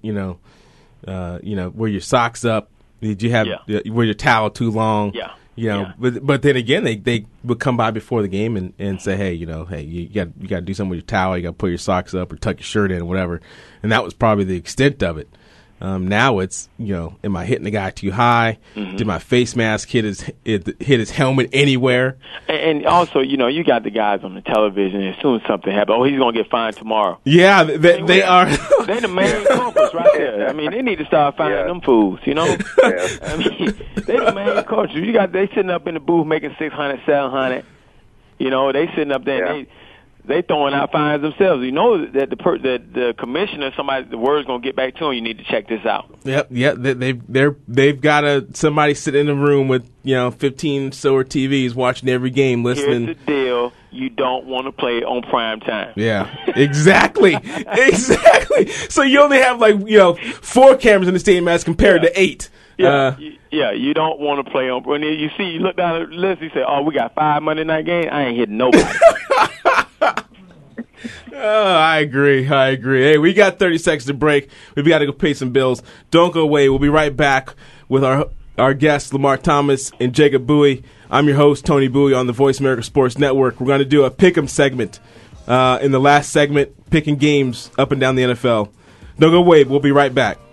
were your socks up? Did you have were your towel too long? Yeah. You know, but then again, they would come by before the game and say, hey, you got to do something with your towel. You got to put your socks up or tuck your shirt in or whatever. And that was probably the extent of it. Now it's, am I hitting the guy too high? Mm-hmm. Did my face mask hit his helmet anywhere? And also, you got the guys on the television. As soon as something happens, he's going to get fined tomorrow. Yeah, they are. They're the main culprits right there. I mean, they need to start finding them fools. I mean, they're the main culprits. They sitting up in the booth making $600, $700. They sitting up there. And they throwing out fines themselves. You know that the commissioner, the word's gonna get back to them. You need to check this out. Yep. They've got somebody sitting in a room with 15 solar TVs watching every game, listening. Here's the deal: you don't want to play on prime time. Yeah, exactly, exactly. So you only have 4 cameras in the stadium as compared to 8. You don't want to play on. When you look down at the list, you say, "Oh, we got 5 Monday night games. I ain't hitting nobody." I agree. Hey, we got 30 seconds to break. We've got to go pay some bills. Don't go away. We'll be right back with our guests, Lamar Thomas and Jacob Bowie. I'm your host, Tony Bowie, on the Voice America Sports Network. We're going to do a pick'em segment. In the last segment, picking games up and down the NFL. Don't go away. We'll be right back.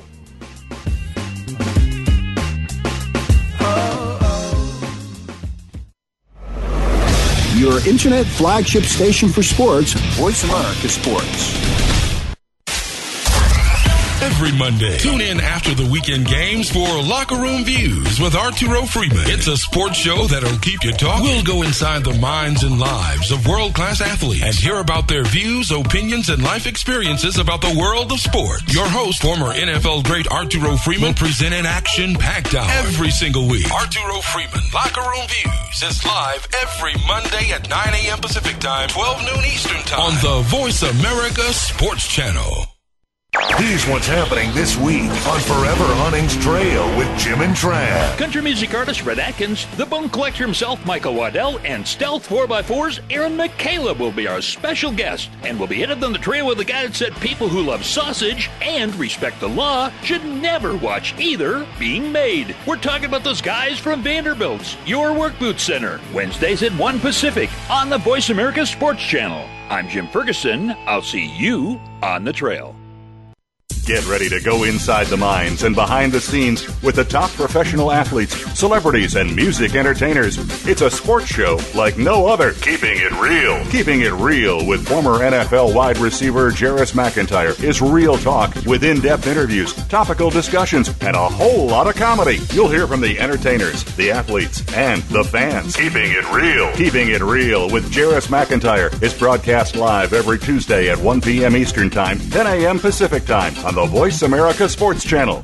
Your internet flagship station for sports, Voice America Sports. every Monday. Tune in after the weekend games for Locker Room Views with Arturo Freeman. It's a sports show that'll keep you talking. We'll go inside the minds and lives of world-class athletes and hear about their views, opinions, and life experiences about the world of sports. Your host, former NFL great Arturo Freeman, will present an action-packed hour every single week. Arturo Freeman, Locker Room Views is live every Monday at 9 a.m. Pacific Time, 12 noon Eastern Time on the Voice America Sports Channel. Here's what's happening this week on Forever Hunning's Trail with Jim and Trav. Country music artist Red Atkins, the Bone Collector himself Michael Waddell, and Stealth 4x4's Aaron McCaleb will be our special guest, and we'll be headed on the trail with a guy that said people who love sausage and respect the law should never watch either being made. We're talking about those guys from Vanderbilt's Your Work Boot Center, Wednesdays at 1 Pacific on the Voice America Sports Channel. I'm Jim Ferguson. I'll see you on the trail. Get ready to go inside the minds and behind the scenes with the top professional athletes, celebrities, and music entertainers. It's a sports show like no other. Keeping it real. Keeping it real with former NFL wide receiver Jarris McIntyre is real talk with in-depth interviews, topical discussions, and a whole lot of comedy. You'll hear from the entertainers, the athletes, and the fans. Keeping it real. Keeping it real with Jarris McIntyre is broadcast live every Tuesday at 1 p.m. Eastern Time, 10 a.m. Pacific Time on the Voice America Sports Channel.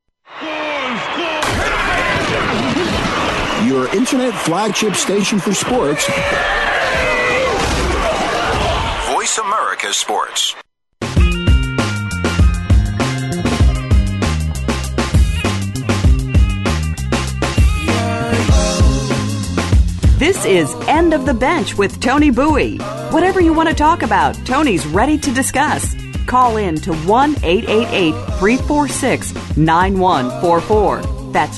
Your internet flagship station for sports. Voice America Sports. This is End of the Bench with Tony Bowie. Whatever you want to talk about, Tony's ready to discuss. Call in to 1-888-346-9144. That's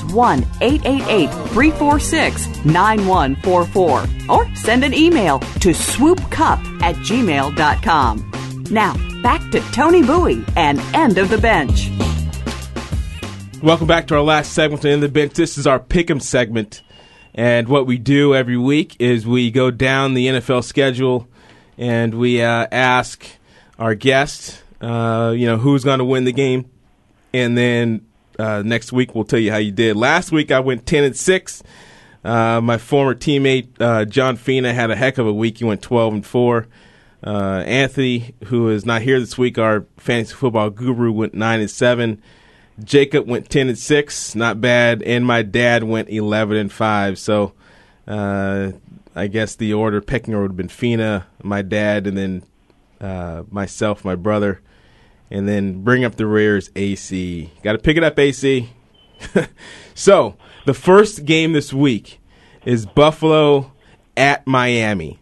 1-888-346-9144. Or send an email to swoopcup@gmail.com. Now, back to Tony Bowie and End of the Bench. Welcome back to our last segment of End of the Bench. This is our Pick'em segment. And what we do every week is we go down the NFL schedule and we ask our guest, who's going to win the game. And then next week we'll tell you how you did. Last week I went 10-6. My former teammate John Fina had a heck of a week. He went 12-4. Anthony, who is not here this week, our fantasy football guru, went 9-7. Jacob went 10-6, not bad, and my dad went 11-5. So I guess the pecking order would have been Fina, my dad, and then myself, my brother, and then bring up the rear is AC. Got to pick it up, AC. So the first game this week is Buffalo at Miami.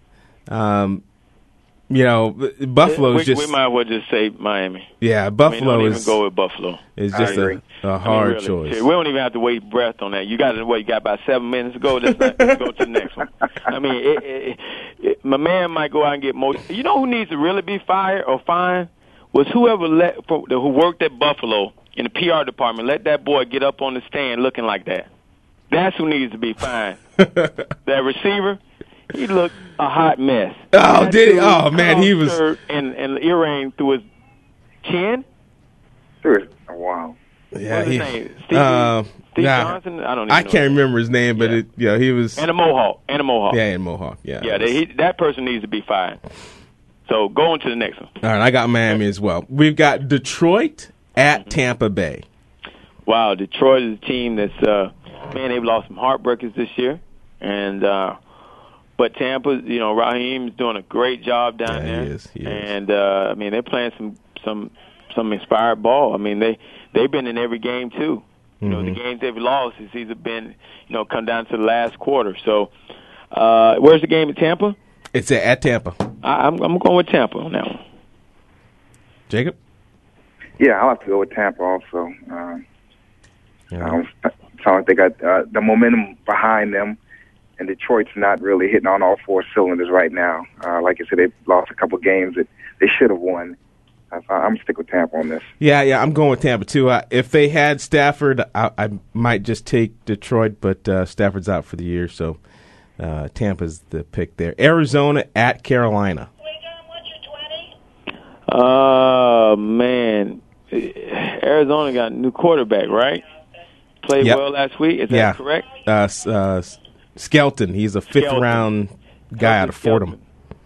Buffalo is just... We might as well just say Miami. Yeah, Buffalo don't even go with Buffalo. It's just a hard choice. We don't even have to waste breath on that. You got about 7 minutes to go. Let's go to the next one. I mean, my man might go out and get more. You know who needs to really be fired or fined? Was whoever who worked at Buffalo in the PR department, let that boy get up on the stand looking like that. That's who needs to be fined. That receiver, he looked a hot mess. Oh, did he? Oh, man, he was... And earring through his chin. Sure. Wow. Yeah, what's his name? Steve Johnson? I don't even know. I can't remember his name, but he was... And a mohawk. Yeah, and mohawk, yeah. Yeah, that person needs to be fired. So go on to the next one. All right, I got Miami as well. We've got Detroit at Tampa Bay. Wow, Detroit is a team that's... they've lost some heartbreakers this year. And... But Tampa, Raheem's doing a great job down there. He is. And they're playing some inspired ball. I mean, they've been in every game too. Mm-hmm. The games they've lost has either been, come down to the last quarter. So, where's the game in Tampa? It's at Tampa. I'm going with Tampa on that one. Jacob? Yeah, I'll have to go with Tampa also. Sounds like they got the momentum behind them. And Detroit's not really hitting on all four cylinders right now. Like I said, they've lost a couple games that they should have won. I'm going to stick with Tampa on this. Yeah, I'm going with Tampa, too. If they had Stafford, I might just take Detroit, but Stafford's out for the year, so Tampa's the pick there. Arizona at Carolina. Oh, man. Arizona got a new quarterback, right? Played well last week. Is that correct? Skelton. He's a fifth-round guy out of Fordham.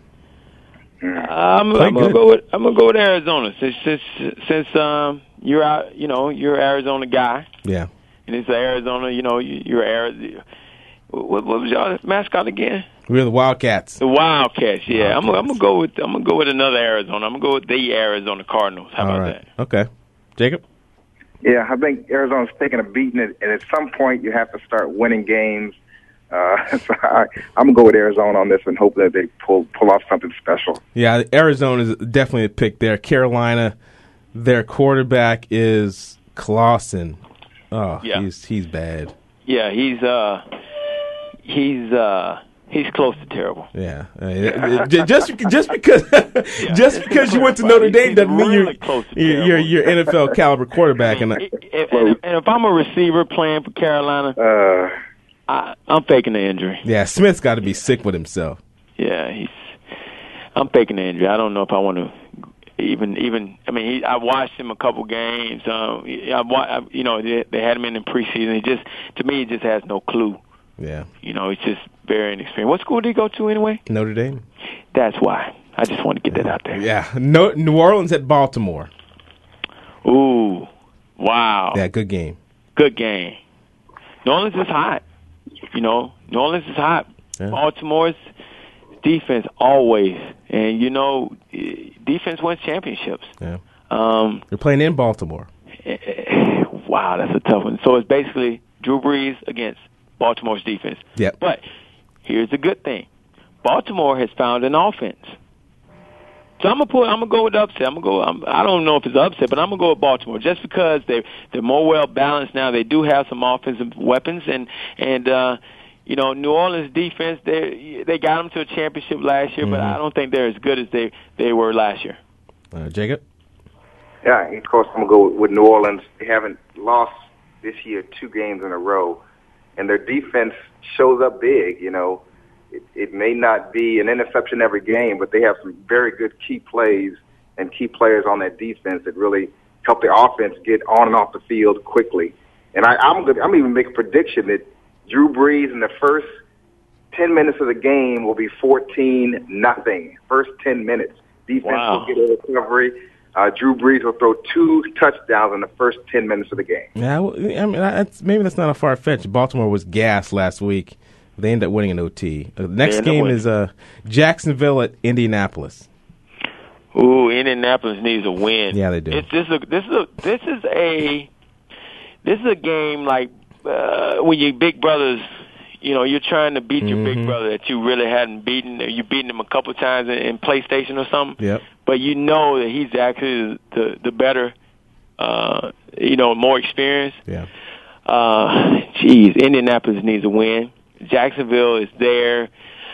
I'm gonna go with Arizona since you're out. You're an Arizona guy. Yeah. And it's Arizona. You're Arizona. What was your mascot again? We're the Wildcats. The Wildcats. Yeah. I'm gonna go with another Arizona. I'm gonna go with the Arizona Cardinals. How about that? Okay. Jacob. Yeah, I think Arizona's taking a beating, and at some point you have to start winning games. So I'm going to go with Arizona on this and hope that they pull off something special. Yeah, Arizona is definitely a pick there. Carolina, their quarterback is Clausen. Oh, yeah. He's bad. Yeah, he's close to terrible. Yeah, just because you went to Notre Dame doesn't mean you're NFL caliber quarterback. And if I'm a receiver playing for Carolina, I'm faking the injury. Yeah, Smith's got to be sick with himself. Yeah, I'm faking the injury. I don't know if I want to even. I mean, I watched him a couple games. They had him in the preseason. To me, he just has no clue. Yeah. He's just very inexperienced. What school did he go to anyway? Notre Dame. That's why. I just want to get that out there. Yeah. New Orleans at Baltimore. Ooh. Wow. Yeah, good game. Good game. New Orleans is hot. New Orleans is hot. Yeah. Baltimore's defense always. And, defense wins championships. Yeah. They're playing in Baltimore. Wow, that's a tough one. So it's basically Drew Brees against Baltimore's defense. Yep. But here's the good thing. Baltimore has found an offense. So I'm gonna go with the upset. I don't know if it's an upset, but I'm gonna go with Baltimore just because they're more well balanced now. They do have some offensive weapons, and New Orleans defense they got them to a championship last year, but I don't think they're as good as they were last year. Jacob? Yeah, of course I'm gonna go with New Orleans. They haven't lost this year 2 games in a row, and their defense shows up big. It may not be an interception every game, but they have some very good key plays and key players on that defense that really help the offense get on and off the field quickly. And I'm even make a prediction that Drew Brees in the first 10 minutes of the game will be 14-0. First 10 minutes. Defense will get a recovery. Drew Brees will throw 2 touchdowns in the first 10 minutes of the game. Yeah, maybe that's not a far fetch. Baltimore was gassed last week. They end up winning an OT. The next game is Jacksonville at Indianapolis. Ooh, Indianapolis needs a win. Yeah, they do. This is a game like when your big brothers, you're trying to beat your big brother that you really hadn't beaten. You beaten him a couple of times in PlayStation or something. Yep. But you know that he's actually the better, more experienced. Yeah. Indianapolis needs a win. Jacksonville is there.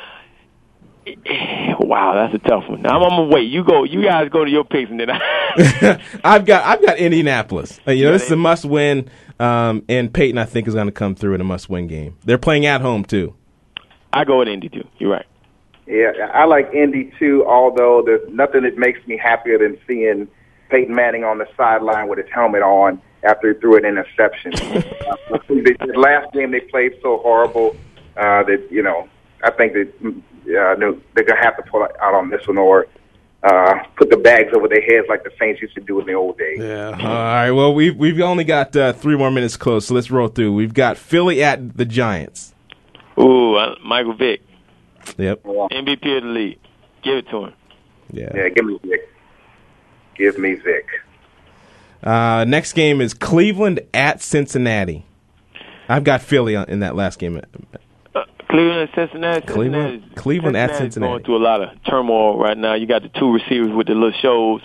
Wow, that's a tough one. Now, I'm gonna wait. You guys go to your picks, and then I've got Indianapolis. This is a must-win, and Peyton I think is going to come through in a must-win game. They're playing at home too. I go with Indy too. You're right. Yeah, I like Indy too. Although there's nothing that makes me happier than seeing Peyton Manning on the sideline with his helmet on after he threw an interception. The last game they played so horrible that I think that they're gonna have to pull out on this one or put the bags over their heads like the Saints used to do in the old days. Yeah. All right. Well, we've only got 3 more minutes close, so let's roll through. We've got Philly at the Giants. Ooh, Michael Vick. Yep. MVP of the league. Give it to him. Yeah. Give me Vick. Next game is Cleveland at Cincinnati. I've got Philly in that last game. Cleveland and Cincinnati. Cleveland at Cincinnati. Going through a lot of turmoil right now. You got the 2 receivers with the little shows.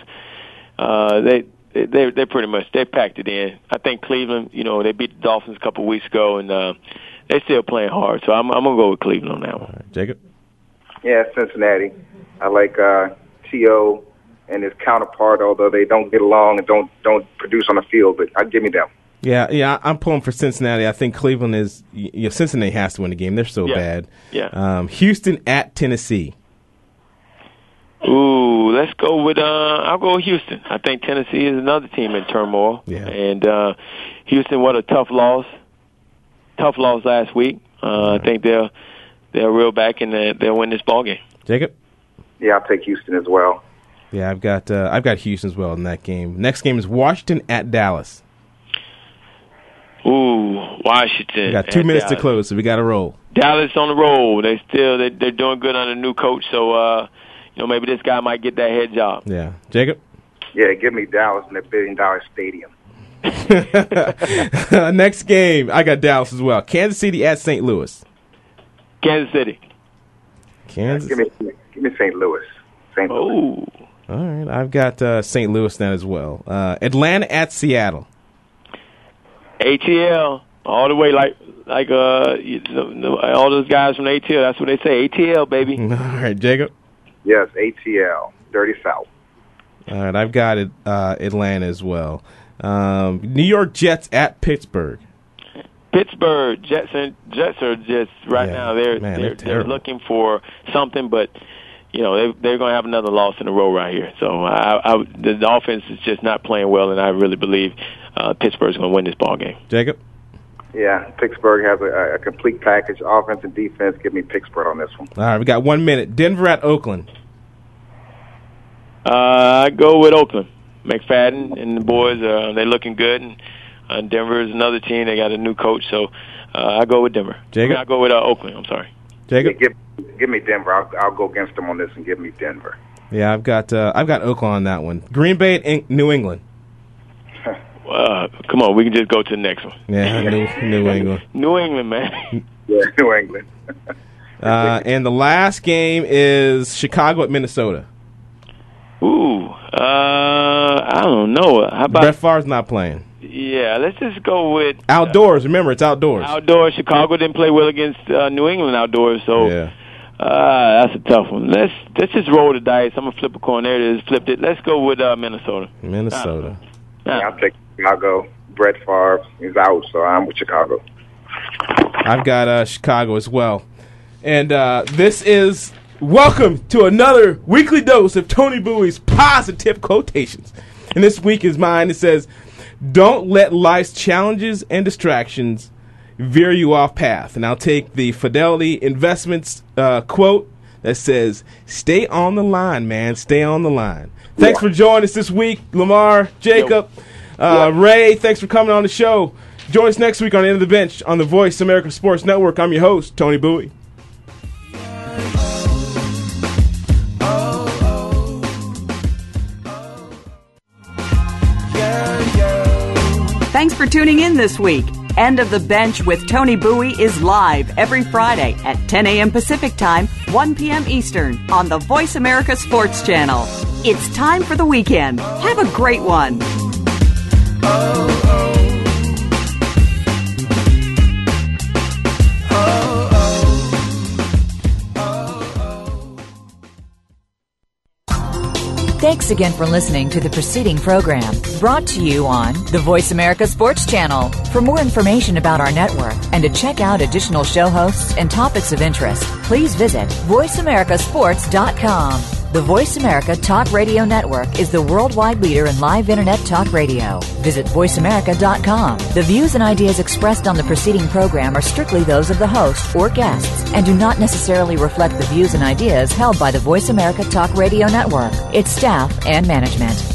They pretty much packed it in. I think Cleveland. They beat the Dolphins a couple of weeks ago, and they're still playing hard. So I'm gonna go with Cleveland on that one. Right, Jacob. Yeah, Cincinnati. I like T.O. and his counterpart, although they don't get along and don't produce on the field, but I'd give me them. Yeah, I'm pulling for Cincinnati. I think Cleveland is. Cincinnati has to win the game. They're so bad. Yeah. Houston at Tennessee. Ooh, let's go with I'll go with Houston. I think Tennessee is another team in turmoil. Yeah. And Houston, what a tough loss. Tough loss last week. I think they'll reel back and they'll win this ball game. Jacob? Yeah, I'll take Houston as well. Yeah, I've got Houston as well in that game. Next game is Washington at Dallas. Ooh, Washington. We got 2 minutes to close, so we got to roll. Dallas on the roll. They're doing good under new coach, so maybe this guy might get that head job. Yeah, Jacob. Yeah, give me Dallas in their $1 billion stadium. Next game, I got Dallas as well. Kansas City at St. Louis. Kansas City. Kansas. Give me St. Louis. St. Louis. All right, I've got St. Louis then as well. Atlanta at Seattle. ATL all the way, like all those guys from ATL. That's what they say. ATL, baby. All right, Jacob. Yes, ATL, Dirty South. All right, I've got Atlanta as well. New York Jets at Pittsburgh. Pittsburgh Jets are just now. They're looking for something, but they're going to have another loss in a row right here. So the offense is just not playing well, and I really believe Pittsburgh's going to win this ball game. Jacob? Yeah, Pittsburgh has a complete package, offense and defense. Give me Pittsburgh on this one. All right, we got 1 minute. Denver at Oakland. I go with Oakland. McFadden and the boys, they're looking good. And Denver is another team. They got a new coach, so I go with Denver. Jacob? I go with Oakland. I'm sorry. Jacob? Yeah, give me Denver. I'll go against them on this and give me Denver. Yeah, I've got Oakland on that one. Green Bay at New England. Come on, we can just go to the next one. Yeah, New England. New England, man. Yeah, New England. And the last game is Chicago at Minnesota. Ooh, I don't know. How about Brett Favre's not playing? Yeah, let's just go with outdoors. Remember, it's outdoors. Outdoors. Chicago didn't play well against New England outdoors, so that's a tough one. Let's just roll the dice. I'm gonna flip a coin. There it is. Flipped it. Let's go with Minnesota. Minnesota. I'll take Chicago. Brett Favre is out, so I'm with Chicago. I've got Chicago as well. And this is welcome to another weekly dose of Tony Bowie's positive quotations. And this week is mine. It says, "Don't let life's challenges and distractions veer you off path." And I'll take the Fidelity Investments quote that says, "Stay on the line, man. Stay on the line." Thanks for joining us this week, Lamar, Jacob, Ray. Thanks for coming on the show. Join us next week on End of the Bench on the Voice America Sports Network. I'm your host, Tony Bowie. Thanks for tuning in this week. End of the Bench with Tony Bowie is live every Friday at 10 a.m. Pacific Time, 1 p.m. Eastern on the Voice America Sports Channel. It's time for the weekend. Have a great one. Thanks again for listening to the preceding program, brought to you on the Voice America Sports Channel. For more information about our network and to check out additional show hosts and topics of interest, please visit voiceamericasports.com. The Voice America Talk Radio Network is the worldwide leader in live Internet talk radio. Visit voiceamerica.com. The views and ideas expressed on the preceding program are strictly those of the host or guests and do not necessarily reflect the views and ideas held by the Voice America Talk Radio Network, its staff, and management.